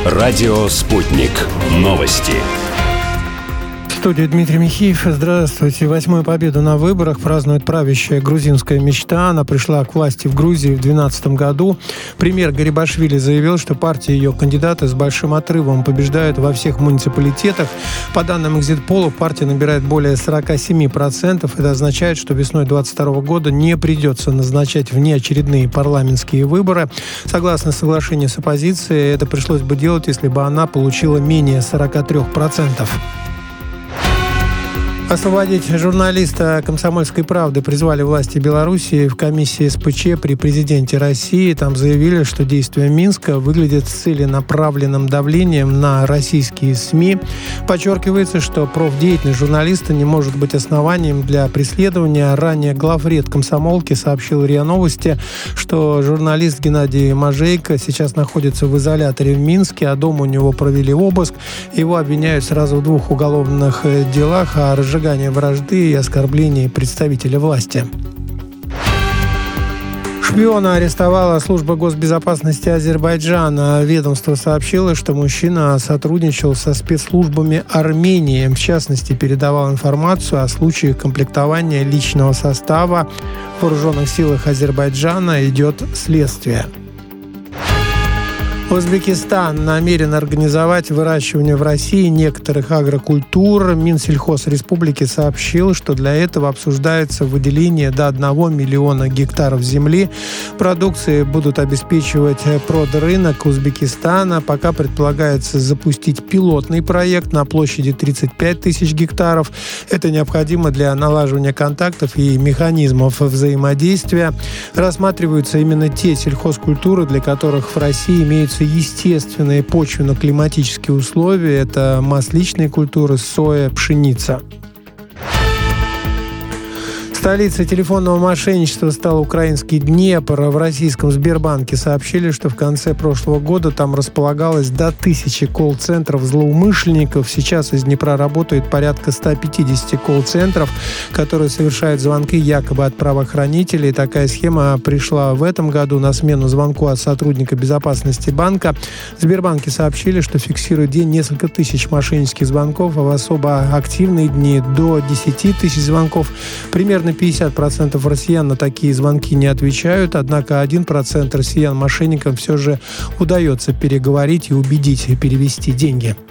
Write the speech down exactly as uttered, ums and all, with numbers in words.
Радио «Спутник». Новости. В студии Дмитрий Михеев. Здравствуйте. Восьмую победу на выборах празднует правящая грузинская мечта. Она пришла к власти в Грузии в две тысячи двенадцатом году. Премьер Гарибашвили заявил, что партия и ее кандидаты с большим отрывом побеждают во всех муниципалитетах. По данным экзит-пола, партия набирает более сорок семь процентов. Это означает, что весной две тысячи двадцать второго года не придется назначать внеочередные парламентские выборы. Согласно соглашению с оппозицией, это пришлось бы делать, если бы она получила менее сорок три процента. Освободить журналиста «Комсомольской правды» призвали власти Белоруссии в комиссии эс пэ че при президенте России. Там заявили, что действия Минска выглядят целенаправленным давлением на российские СМИ. Подчеркивается, что профдеятельность журналиста не может быть основанием для преследования. Ранее главред комсомолки сообщил РИА Новости, что журналист Геннадий Можейко сейчас находится в изоляторе в Минске, а дома у него провели обыск. Его обвиняют сразу в двух уголовных делах о разжигании вражды и оскорблений представителя власти. Шпиона арестовала служба госбезопасности Азербайджана. Ведомство сообщило, что мужчина сотрудничал со спецслужбами Армении. В частности, передавал информацию о случае комплектования личного состава. В вооруженных силах Азербайджана идет следствие. Узбекистан намерен организовать выращивание в России некоторых агрокультур. Минсельхоз республики сообщил, что для этого обсуждается выделение до одного миллиона гектаров земли. Продукции будут обеспечивать продрынок Узбекистана. Пока предполагается запустить пилотный проект на площади тридцать пять тысяч гектаров. Это необходимо для налаживания контактов и механизмов взаимодействия. Рассматриваются именно те сельхозкультуры, для которых в России имеются естественные почвенно-климатические условия. Это масличные культуры, соя, пшеница. Столицей телефонного мошенничества стал украинский Днепр. В российском Сбербанке сообщили, что в конце прошлого года там располагалось до тысячи колл-центров злоумышленников. Сейчас из Днепра работает порядка ста пятидесяти колл-центров, которые совершают звонки якобы от правоохранителей. Такая схема пришла в этом году на смену звонку от сотрудника безопасности банка. В Сбербанке сообщили, что фиксируют в день несколько тысяч мошеннических звонков, а в особо активные дни до десяти тысяч звонков. Примерно пятьдесят процентов россиян на такие звонки не отвечают, однако один процент россиян мошенникам все же удается переговорить и убедить перевести деньги.